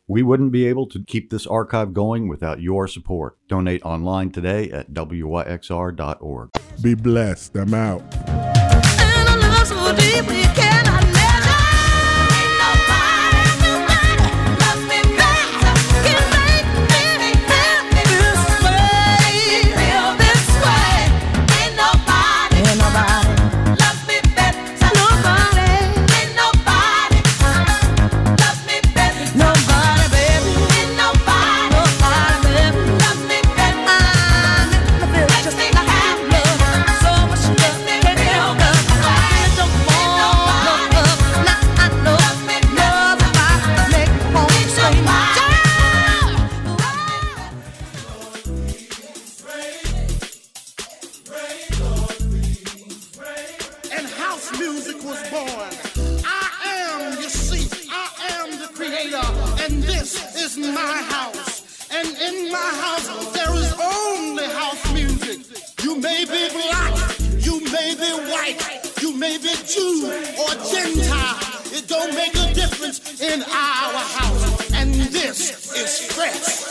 We wouldn't be able to keep this archive going without your support. Donate online today at wyxr.org. Be blessed. I'm out. And a love so deep we cannot measure. Ain't nobody loves me better. Can make me happy this way. Feel this way. Ain't nobody loves me better. Nobody. Ain't nobody loves me better. Nobody, baby. Ain't nobody loves me better. Makes me happy. So much love can help us. I don't want love. Now I know love if I make home sweet. And house music was born. I am, you see, I am the creator, and this is my house. And in my house, there is only house music. You may be black, you may be white, you may be Jew or Gentile. It don't make a difference in our house. And this is fresh.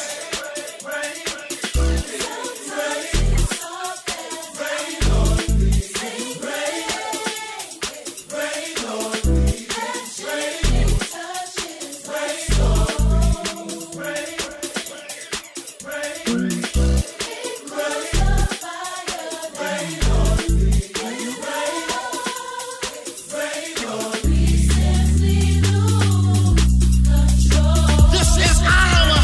This is our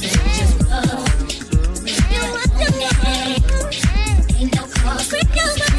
Ain't no cause.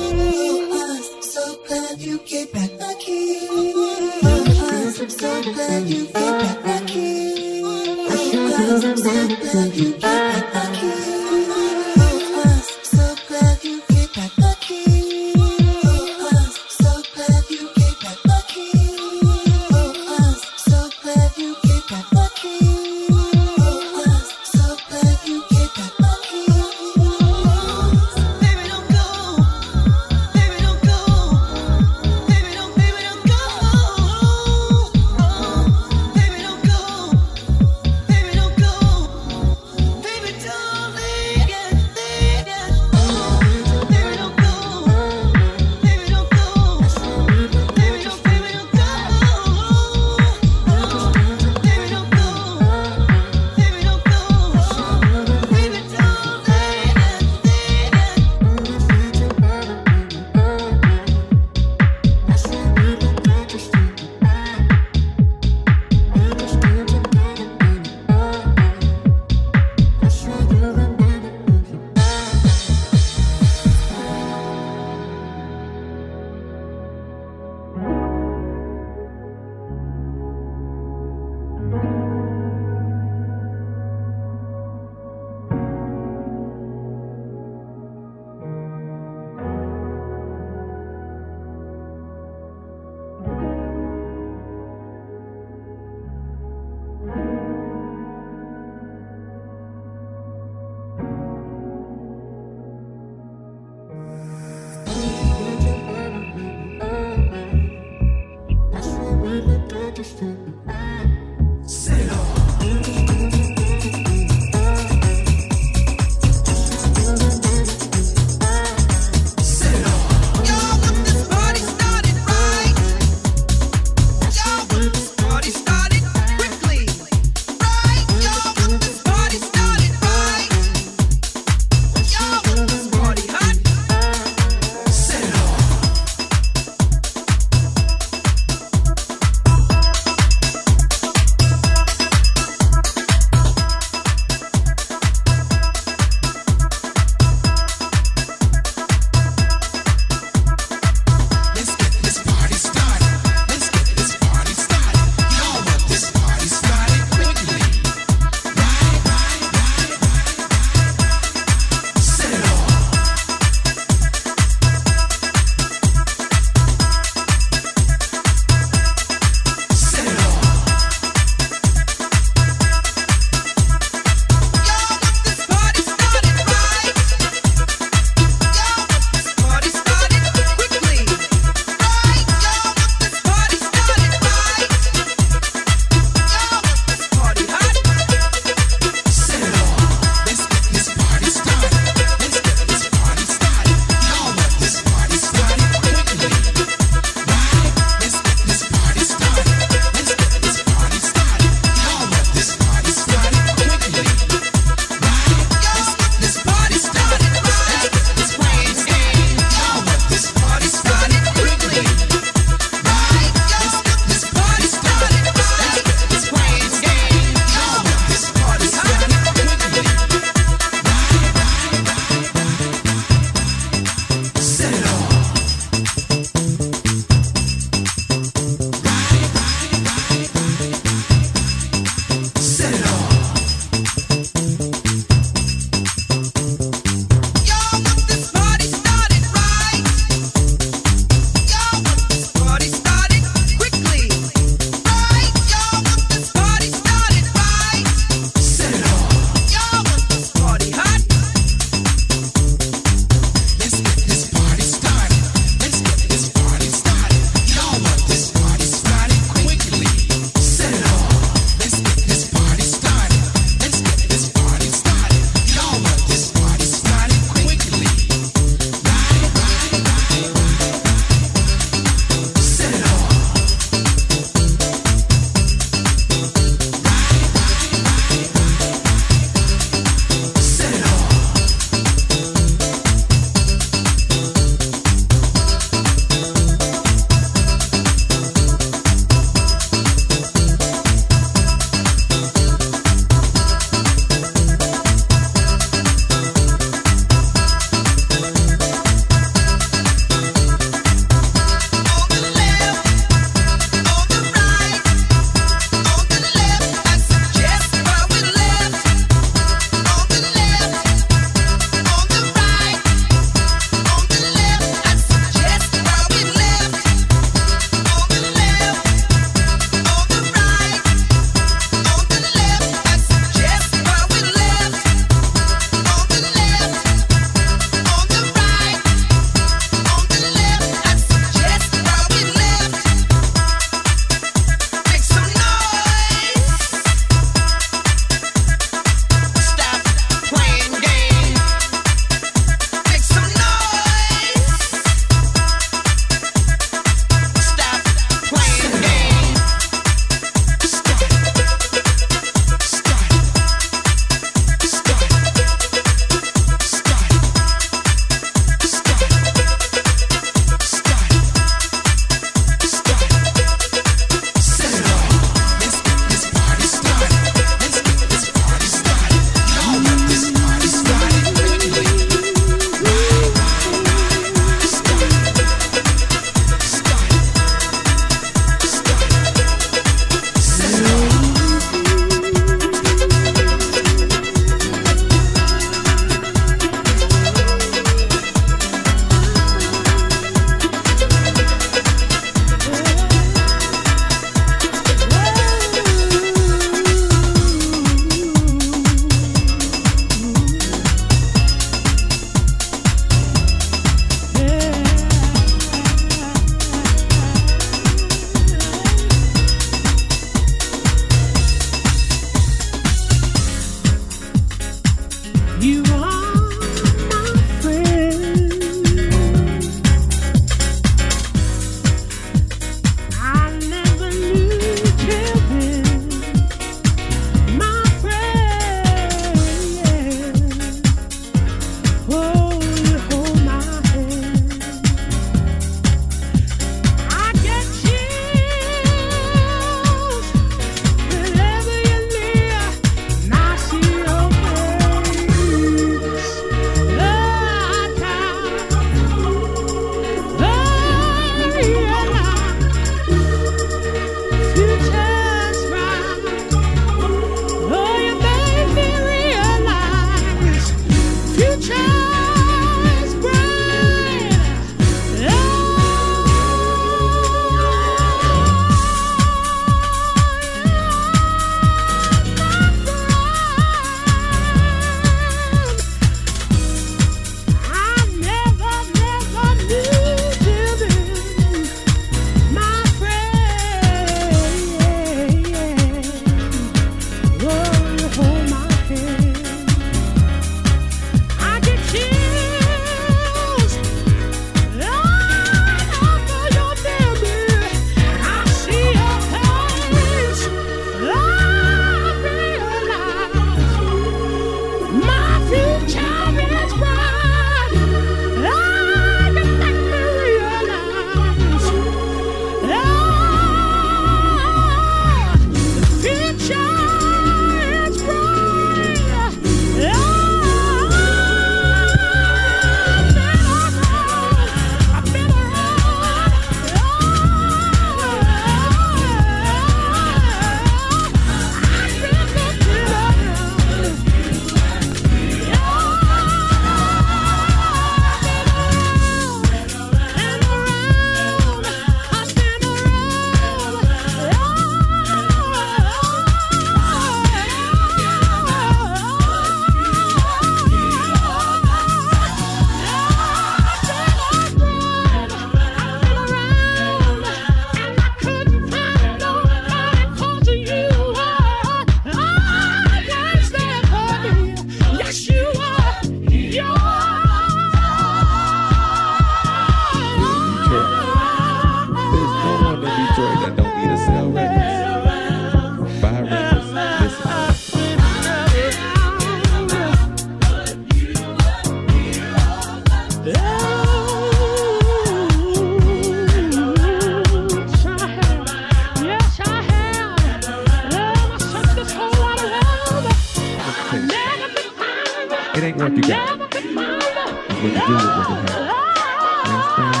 what you got. It's what you do with what you have. You understand?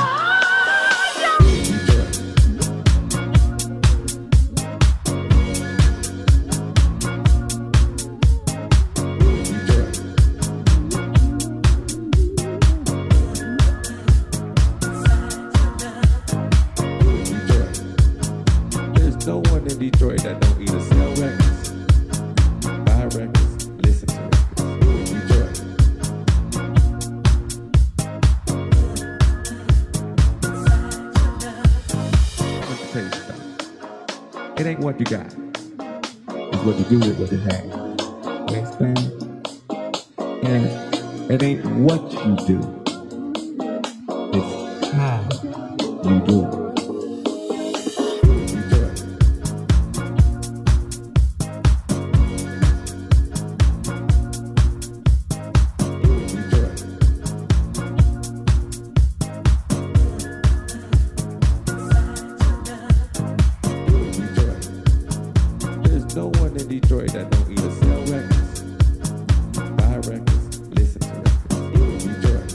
There's no one in Detroit that don't either sell records, buy records, listen to records. Detroit. Let me tell you something. It ain't what you got. It's what you do with what you have. You understand? And it ain't what you do. It's how you do it. There's no one in Detroit that don't either sell records, buy records, listen to records. Detroit.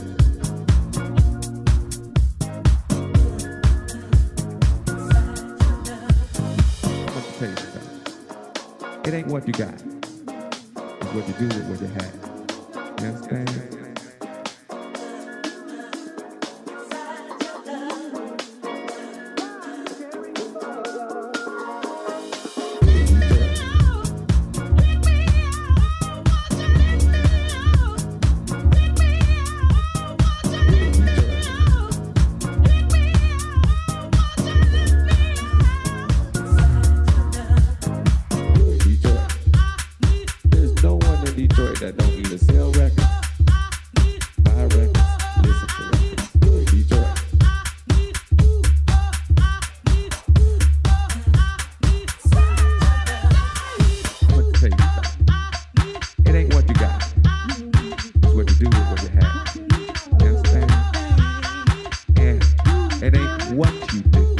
I'm gonna tell you something. It ain't what you got. It's what you do with what you have. You understand? There's no one in Detroit that don't either sell records, buy records, listen to records. Detroit. I'm gonna tell you something. It ain't what you got. It's what you do with what you have. You understand? And it ain't what you do.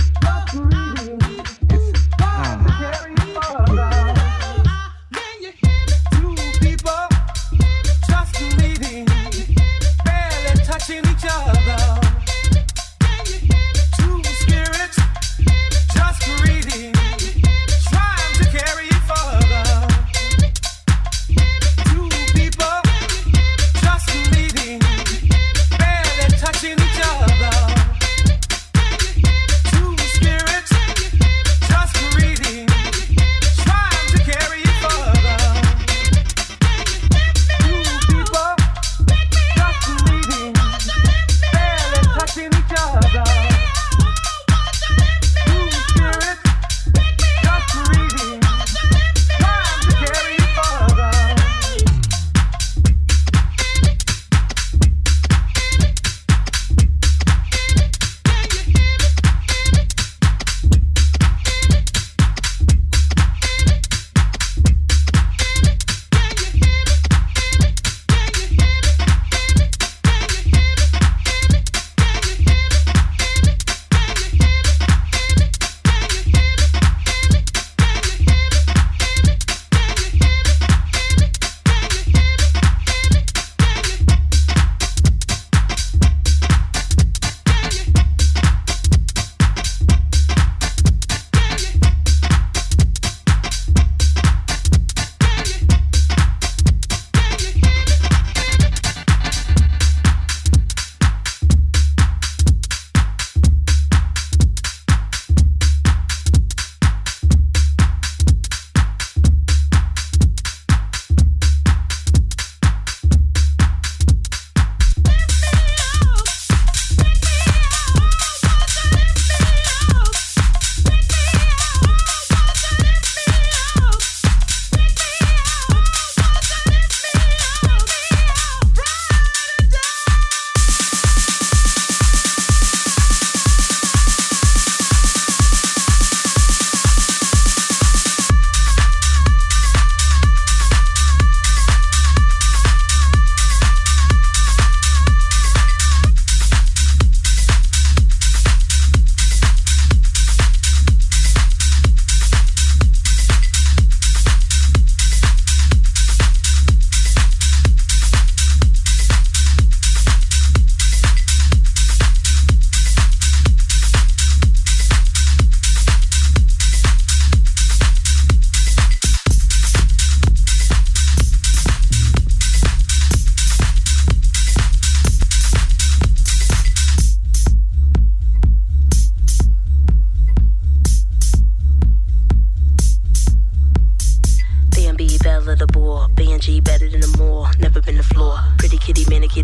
It's how you do it. Can you hear me? Two people just meeting, barely touching each other. Can you hear me? Two spirits just greeting, trying to carry it further. Two people just meeting, barely touching each other.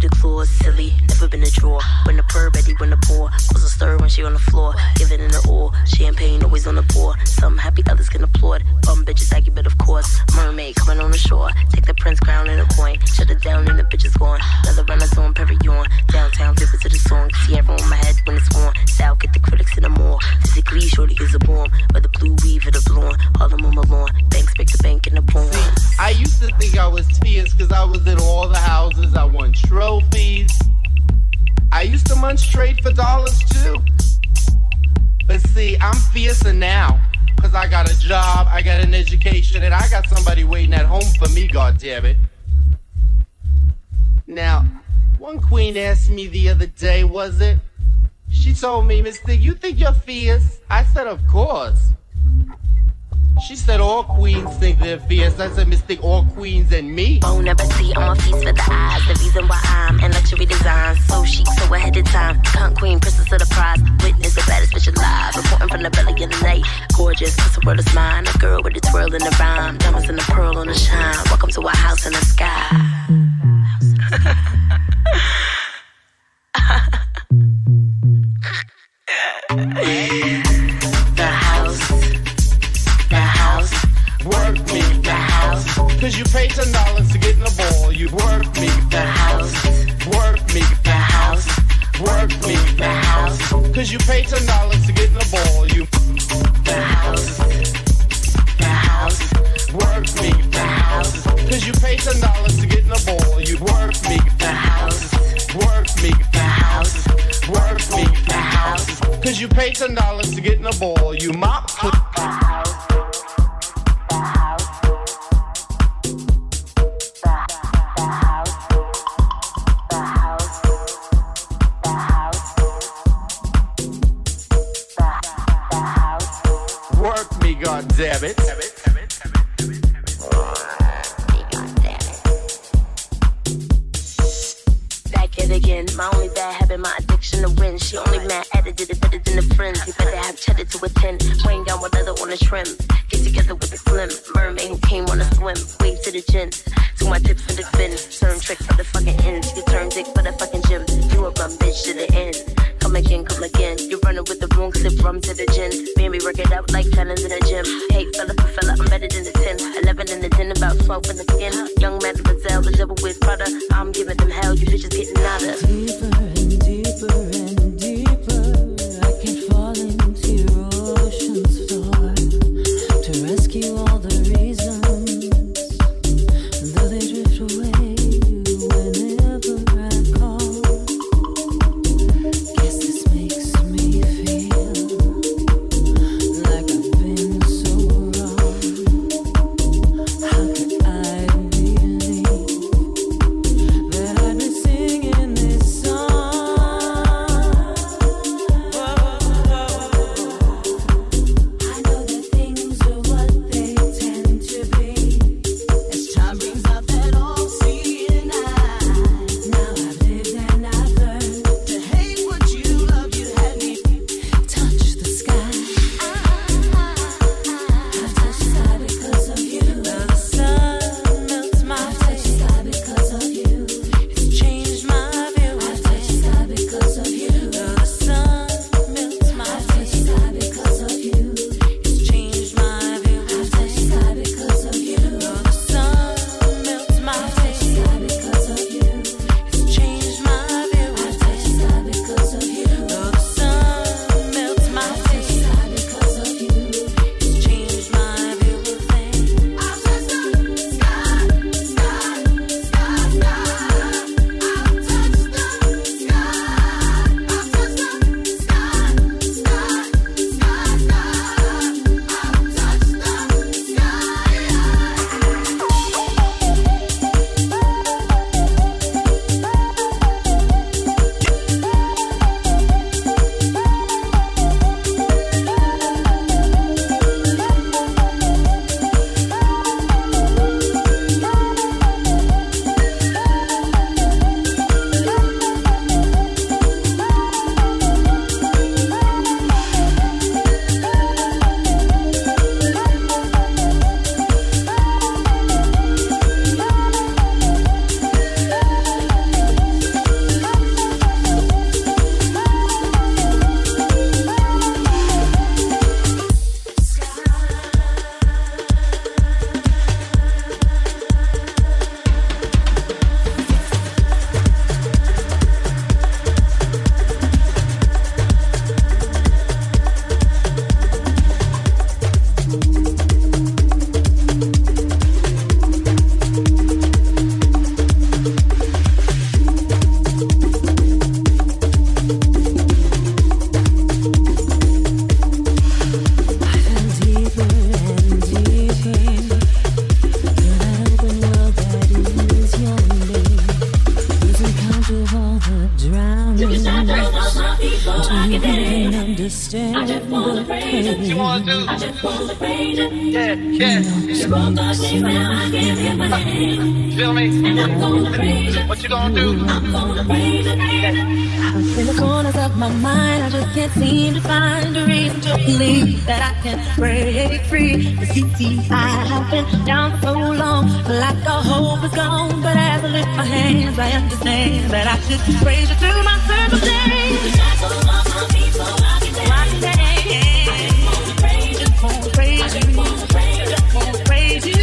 claws, silly, never been a draw. When the purr ready, when the pour, cause a stir when she on the floor. Give it in the oil, champagne always on the pour. Some happy, others can applaud. Bum bitches like you, but of course. Mermaid coming on the shore. Take the prince crown and a coin. Shut it down and the bitch is gone. Leather runners on Perignon. Downtown, flip it to the song. See everyone on my head when it's on. South, get the critics in the more. Physically, shorty is a bomb. Whether blue weave or the blonde. All them on my lawn. Banks break the bank in the bomb. I used to think I was fierce cause I was in all the houses. I won trophies. I used to munch trade for dollars too. But see, I'm fiercer now. Cause I got a job, I got an education, and I got somebody waiting at home for me, goddammit. Now, one queen asked me the other day, was it? She told me, Mr. You think you're fierce? I said, of course. She said all queens think they're fierce. I said, mistake all queens and me. Bon appetit, I'm a feast for the eyes. The reason why I'm in luxury design. So chic, so ahead of time. Cunt queen, princess of the prize. Witness the baddest bitch alive. Reporting from the belly of the night. Gorgeous, cause the world is mine. A girl with a twirl in the rhyme. Diamonds and the pearl on the shine. Welcome to our house in the sky. The house. Work me, the house. Cause you paid $10 to get in the ball. You work me, The house. work me, The house. work me, The house. Cause you paid $10 to get in the ball. You The house. The house. work me, The house. cause you paid $10 to get in the ball. You work me, The house. work me, The house. work me, The house. cause you paid $10 to get in the ball. You mop. The house. Work me, goddammit. Back at it again. My only bad habit, my addiction to win. She only mad at it, did it better than the friends. You better have cheddar to attend. Weighing down with leather on the trim. Get together with the slim mermaid who came on a swim. Wave to the gin. To my tips in the fin. Turn trick for the fucking ends. You turn dick for the fucking gym. You a bum bitch to the end. Come again, come again. You running with the wrong sip rum to the gin. Man, we work it out like felons in the gym. Hey, fella for fella, I'm better than the 10. 11 in the 10, about 12 in the skin. Young mademoiselle, the devil with Prada. I'm giving them hell, you bitches getting nada. Deeper and deeper and deeper, I can fall into your ocean's floor to rescue all the reasons, though they drift away whenever I call. Guess this makes me feel like I've been so wrong. How could I believe that I'd be singing through all the drama to even understand the pain. You wanna do? I just wanna praise you. Yeah, yeah. Feel me? What you gonna do? In the corners of my mind, I just can't seem to find a reason to believe that I can break free. 'Cause you see, I have been down for so long, like all hope is gone. But as I lift my hands, I understand that I should praise you through my circumstance. The shackles off my feet so I can dance. Just wanna praise you. Just wanna praise you. Just wanna praise you.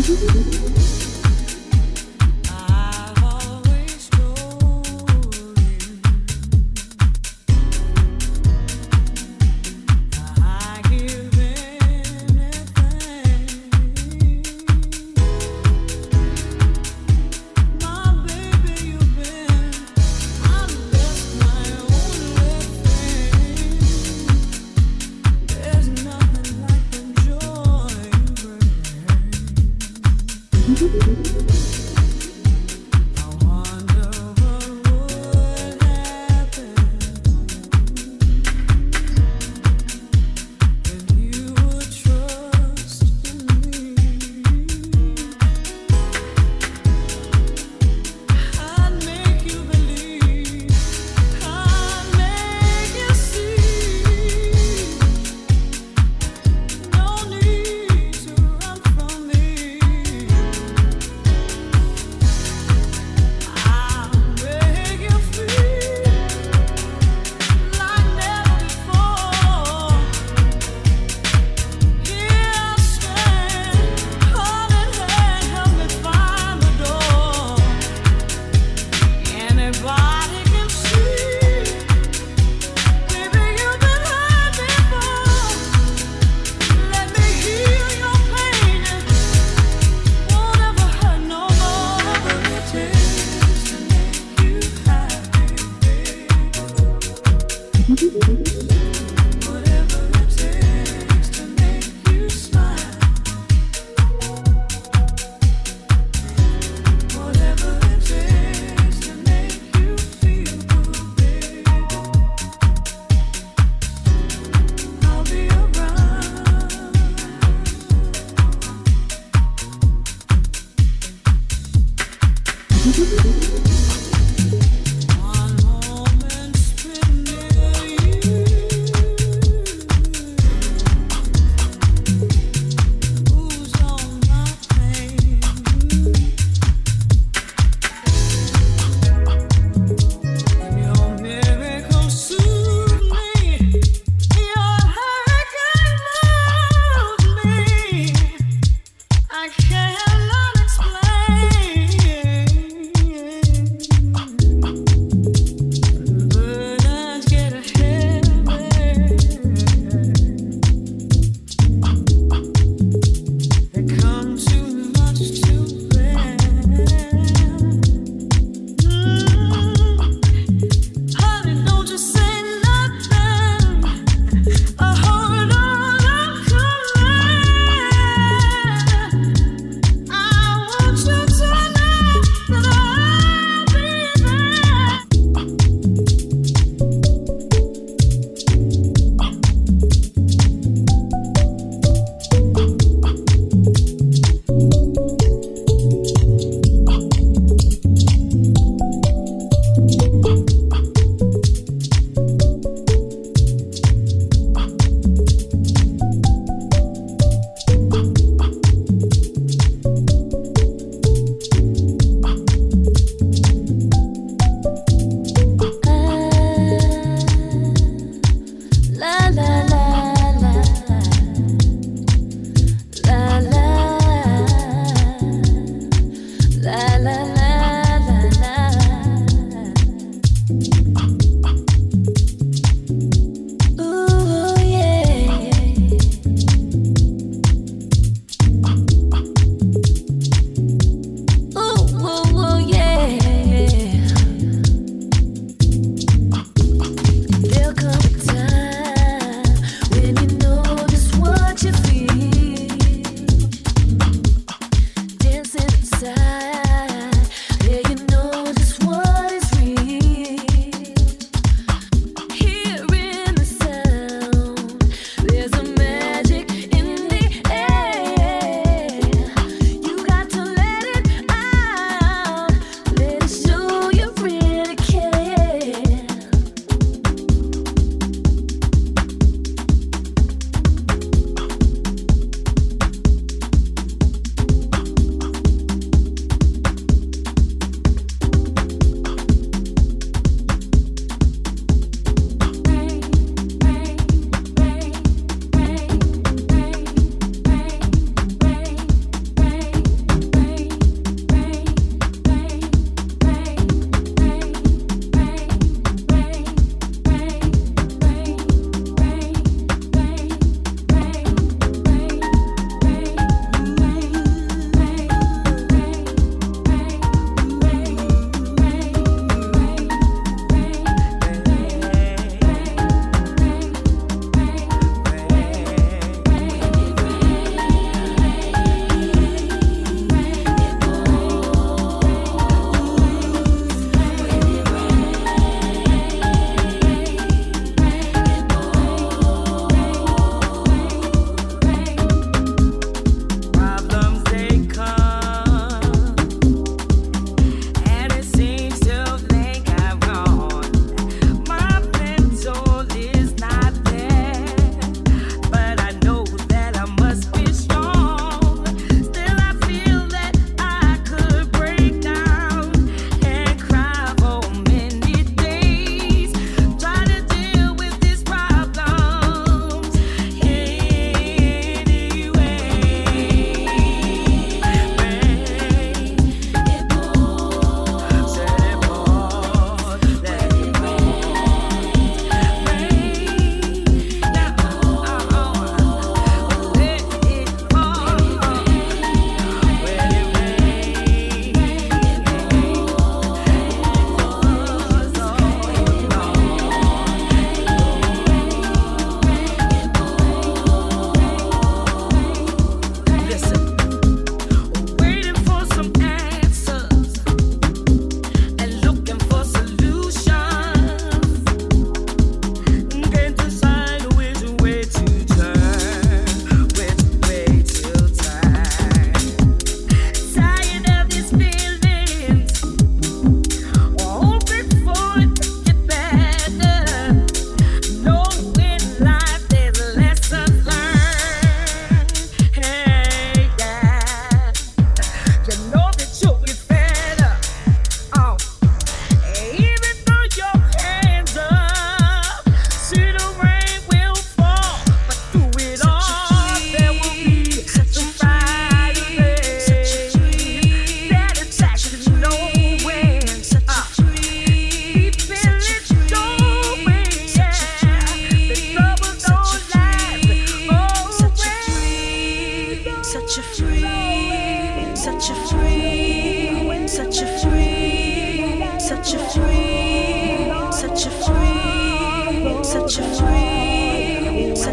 I've always told you I give anything. My baby, you've been just my only thing. There's nothing like the joy you bring.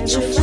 you